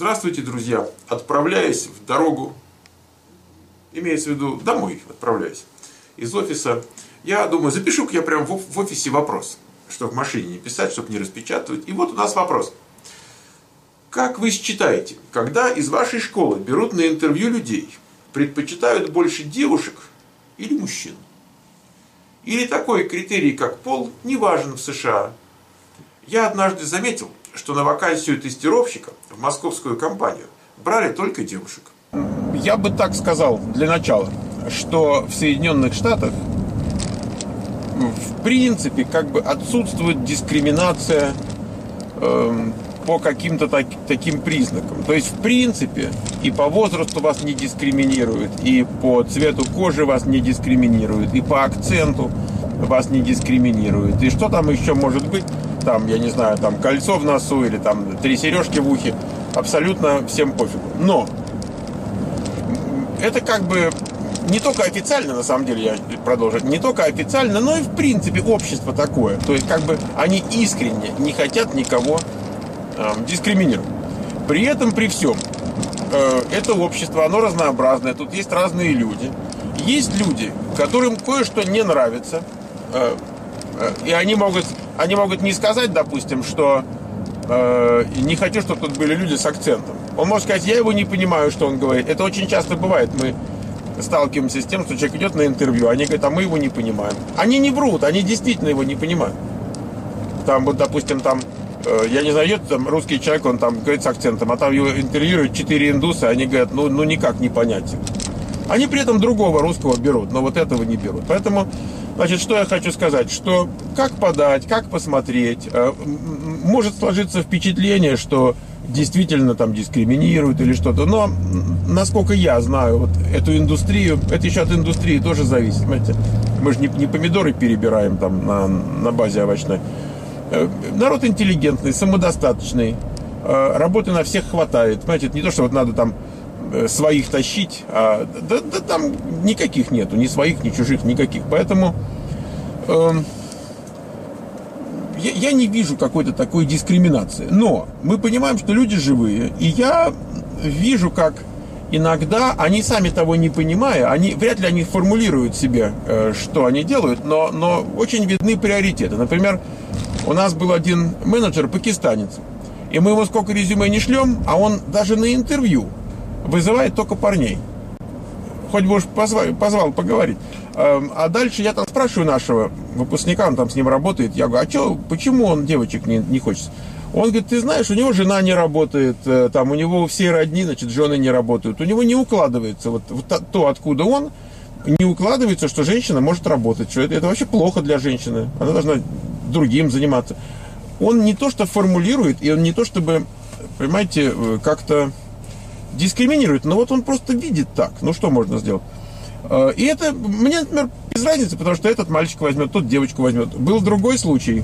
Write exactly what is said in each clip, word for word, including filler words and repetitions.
Здравствуйте, друзья! Отправляясь в дорогу, имеется в виду домой отправляюсь из офиса, я думаю, запишу-ка я прям в офисе вопрос, чтобы в машине не писать, чтобы не распечатывать. И вот у нас вопрос. Как вы считаете, когда из вашей школы берут на интервью людей, предпочитают больше девушек или мужчин? Или такой критерий, как пол, не важен в США? Я однажды заметил, что на вакансию тестировщика в московскую компанию брали только девушек. Я бы так сказал для начала, что в Соединенных Штатах в принципе как бы отсутствует дискриминация э, по каким-то так, таким признакам. То есть в принципе и по возрасту вас не дискриминируют, и по цвету кожи вас не дискриминируют, и по акценту вас не дискриминируют. И что там еще может быть? Там, я не знаю, там кольцо в носу или там три сережки в ухе. Абсолютно всем пофигу. Но это как бы не только официально, на самом деле, я продолжу, не только официально, но и в принципе общество такое. То есть как бы они искренне не хотят никого э, дискриминировать. При этом, при всем, э, это общество, оно разнообразное, тут есть разные люди. Есть люди, которым кое-что не нравится, э, э, и они могут, они могут не сказать, допустим, что э, не хочу, чтобы тут были люди с акцентом. Он может сказать, я его не понимаю, что он говорит. Это очень часто бывает. Мы сталкиваемся с тем, что человек идет на интервью, они говорят, а мы его не понимаем. Они не врут, они действительно его не понимают. Там вот, допустим, там, э, я не знаю, идет там русский человек, он там говорит с акцентом, а там его интервьюируют четыре индуса, они говорят, ну, ну никак не понять. Они при этом другого русского берут, но вот этого не берут. Поэтому, значит, что я хочу сказать, что как подать, как посмотреть, э, может сложиться впечатление, что действительно там дискриминируют или что-то. Но, насколько я знаю вот эту индустрию, это еще от индустрии тоже зависит. Понимаете? Мы же не, не помидоры перебираем там на, на базе овощной. Народ интеллигентный, самодостаточный, работы на всех хватает. Понимаете, это не то, что вот надо там своих тащить, а да, да там никаких нету, ни своих, ни чужих, никаких. Поэтому э, я, я не вижу какой-то такой дискриминации. Но мы понимаем, что люди живые, и я вижу, как иногда они сами того не понимая, они вряд ли они формулируют себе, э, что они делают, но, но очень видны приоритеты. Например, у нас был один менеджер пакистанец, и мы ему сколько резюме не шлем, а он даже на интервью вызывает только парней. Хоть бы уж позвал, позвал поговорить. А дальше я там спрашиваю нашего выпускника, он там с ним работает. Я говорю, а что, почему он девочек не, не хочет? Он говорит, ты знаешь, у него жена не работает, там у него все родни, значит, жены не работают. У него не укладывается вот, вот то, откуда он, не укладывается, что женщина может работать. Что это, это вообще плохо для женщины. Она должна другим заниматься. Он не то, что формулирует, и он не то, чтобы, понимаете, как-то дискриминирует, но вот он просто видит так. Ну, что можно сделать? И это, мне, например, без разницы, потому что этот мальчик возьмет, тот девочку возьмет. Был другой случай.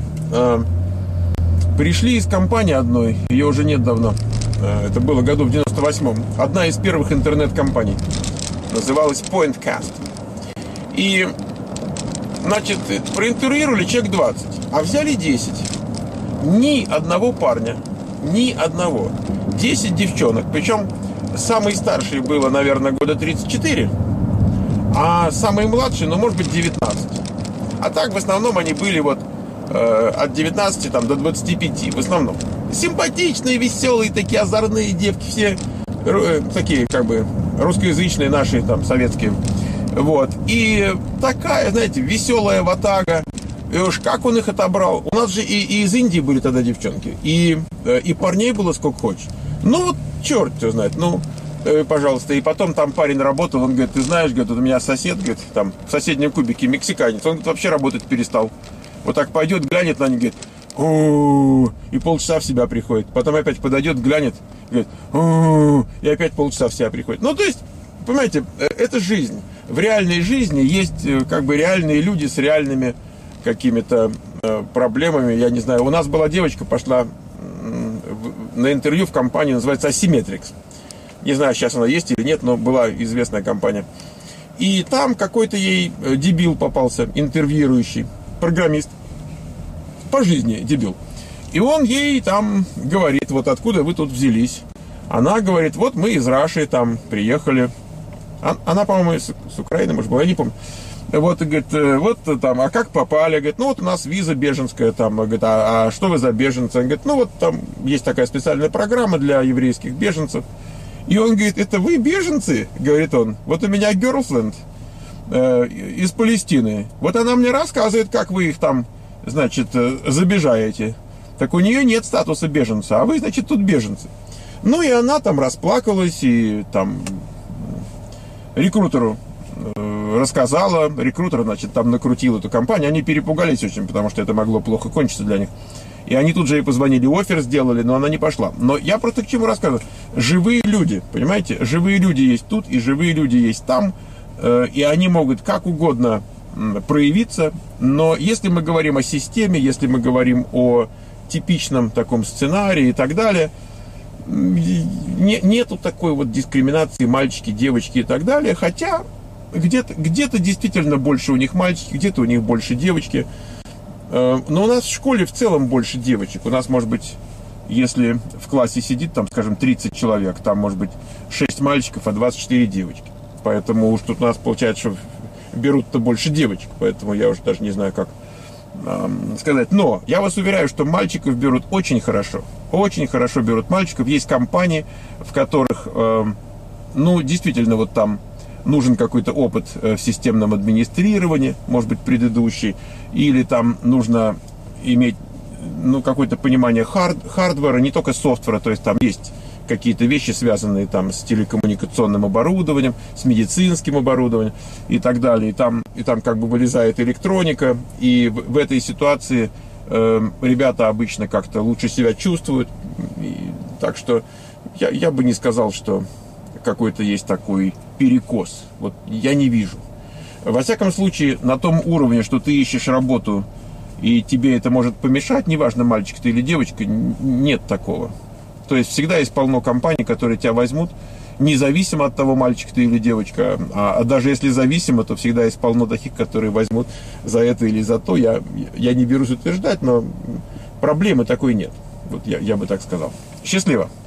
Пришли из компании одной, ее уже нет давно. Это было году в девяносто восьмом. Одна из первых интернет-компаний. Называлась PointCast. И, значит, проинтервьюировали человек двадцать, а взяли десять. Ни одного парня, ни одного. десять девчонок. Причем самый старший было, наверное, года тридцать четыре, а самый младший, ну, может быть, девятнадцать. А так, в основном, они были вот э, от девятнадцати там, до двадцати пяти, в основном. Симпатичные, веселые, такие озорные девки, все э, такие, как бы, русскоязычные наши, там, советские. Вот. И такая, знаете, веселая ватага. И уж как он их отобрал. У нас же и, и из Индии были тогда девчонки, и, и парней было сколько хочешь. Ну вот черт его знает, ну, э, пожалуйста. И потом там парень работал, он говорит, ты знаешь, говорит, у меня сосед, говорит, там в соседнем кубике мексиканец, он говорит, вообще работать перестал. Вот так пойдет, глянет на них, говорит, у-у-у, и полчаса в себя приходит. Потом опять подойдет, глянет, говорит, у-у-у, и опять полчаса в себя приходит. Ну, то есть, понимаете, это жизнь. В реальной жизни есть как бы реальные люди с реальными какими-то э, проблемами, я не знаю. У нас была девочка, пошла э, в, на интервью в компании, называется Asymmetrics. Не знаю, сейчас она есть или нет, но была известная компания. И там какой-то ей дебил попался, интервьюирующий, программист. По жизни дебил. И он ей там говорит, вот откуда вы тут взялись. Она говорит, вот мы из Раши там приехали. Она, по-моему, с, с Украины, может быть, я не помню. Вот, говорит, вот там, а как попали? Говорит, ну вот у нас виза беженская, там, говорит, а, а что вы за беженцы? Он говорит, ну вот там есть такая специальная программа для еврейских беженцев. И он говорит, это вы беженцы? Говорит он, вот у меня girlfriend э, из Палестины. Вот она мне рассказывает, как вы их там, значит, забежаете. Так у нее нет статуса беженца, а вы, значит, тут беженцы. Ну и она там расплакалась и там рекрутеру рассказала, рекрутер, значит, там накрутил эту компанию, они перепугались очень, потому что это могло плохо кончиться для них. И они тут же ей позвонили, оффер сделали, но она не пошла. Но я просто к чему рассказываю? Живые люди, понимаете? Живые люди есть тут, и живые люди есть там, и они могут как угодно проявиться, но если мы говорим о системе, если мы говорим о типичном таком сценарии и так далее, не, нету такой вот дискриминации мальчики, девочки и так далее, хотя где-то, где-то действительно больше у них мальчики, где-то у них больше девочки. Но у нас в школе в целом больше девочек. У нас, может быть, если в классе сидит, там, скажем, тридцать человек, там, может быть, шесть мальчиков, а двадцать четыре девочки. Поэтому уж тут у нас получается, что берут-то больше девочек. Поэтому я уже даже не знаю, как эм, сказать. Но я вас уверяю, что мальчиков берут очень хорошо. Очень хорошо берут мальчиков. Есть компании, в которых, эм, ну, действительно, вот там нужен какой-то опыт в системном администрировании, может быть, предыдущий, или там нужно иметь, ну, какое-то понимание хард, хардвера, не только софтвера, то есть там есть какие-то вещи, связанные там с телекоммуникационным оборудованием, с медицинским оборудованием и так далее. И там, и там как бы вылезает электроника, и в, в этой ситуации э, ребята обычно как-то лучше себя чувствуют. И, так что я, я бы не сказал, что какой-то есть такой перекос. Вот я не вижу. Во всяком случае, на том уровне, что ты ищешь работу, и тебе это может помешать, неважно, мальчик ты или девочка, нет такого. То есть всегда есть полно компаний, которые тебя возьмут, независимо от того, мальчик ты или девочка. А, а даже если зависимо, то всегда есть полно таких, которые возьмут за это или за то. Я, я не берусь утверждать, но проблемы такой нет. Вот я, я бы так сказал. Счастливо!